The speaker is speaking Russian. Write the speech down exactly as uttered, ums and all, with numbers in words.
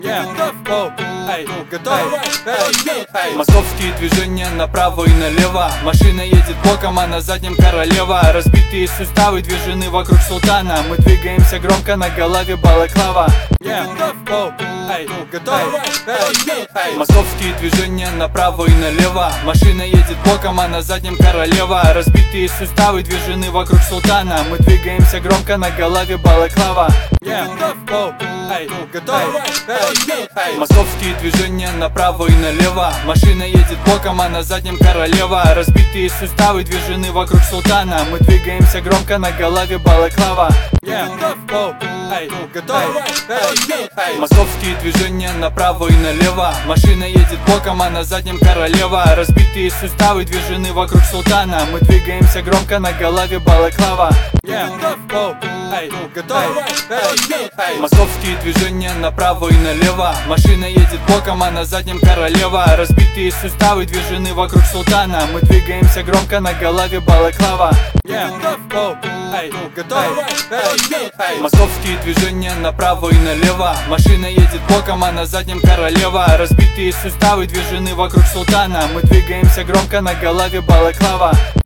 Yeah. Oh. Эй, готов? Эй, эй. Московские движения направо и налево. Машина едет боком, а на заднем королева. Разбитые суставы движены вокруг султана. Мы двигаемся громко, на голове балаклава. Yeah. Oh. Эй, готов? Эй, эй. Московские движения направо и налево. Машина едет боком, а на заднем королева. Разбитые суставы движены вокруг султана. Мы двигаемся громко, на голове балаклава. Yeah. Oh. Эй, готов? Эй, эй. Московские движения направо и налево. Машина едет боком, а на заднем королева. Разбитые суставы движены вокруг султана. Мы двигаемся громко, на голове балаклава. Yeah. Oh. Эй, готов? Эй, эй. Московские движения направо и налево. Машина едет боком, а на заднем королева. Разбитые суставы движены вокруг султана. Мы двигаемся громко, на голове балаклава. Yeah. Oh. Эй, готов? Эй, эй. Московские движения направо и налево. Машина едет боком, а на заднем королева. Разбитые суставы движены вокруг султана. Мы двигаемся громко, на голове балаклава. Yeah. Oh. Эй, готов? Эй, эй. Московские движения направо и налево. Машина едет боком, а на заднем королева. Разбитые суставы движены вокруг султана. Мы двигаемся громко, на голове балаклава.